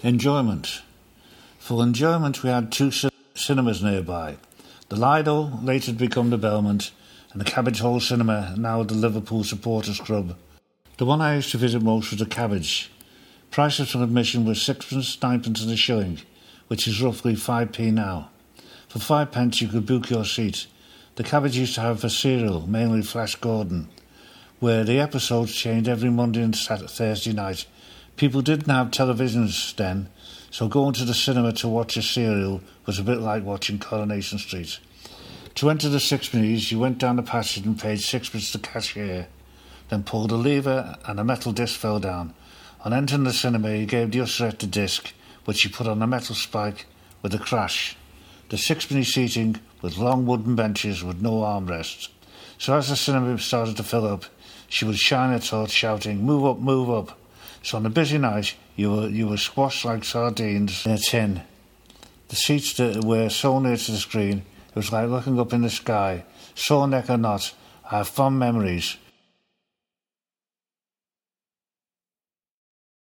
Enjoyment. For enjoyment, we had two cinemas nearby. The Lido, later to become the Belmont, and the Cabbage Hole Cinema, now the Liverpool Supporters Club. The one I used to visit most was the Cabbage. Prices for admission were sixpence, ninepence and a shilling, which is roughly 5p now. For 5p you could book your seat. The Cabbage used to have a serial, mainly Flash Gordon, where the episodes changed every Monday and Thursday night. People didn't have televisions then, so going to the cinema to watch a serial was a bit like watching Coronation Street. To enter the sixpennies, you went down the passage and paid sixpence to the cashier, then pulled a lever and a metal disc fell down. On entering the cinema, he gave the usherette the disc, which he put on a metal spike with a crash. The sixpenny seating with long wooden benches with no armrests. So as the cinema started to fill up, she would shine her torch shouting, "Move up, move up." So on a busy night, you were squashed like sardines in a tin. The seats that were so near to the screen, it was like looking up in the sky. Sore neck or not, I have fond memories.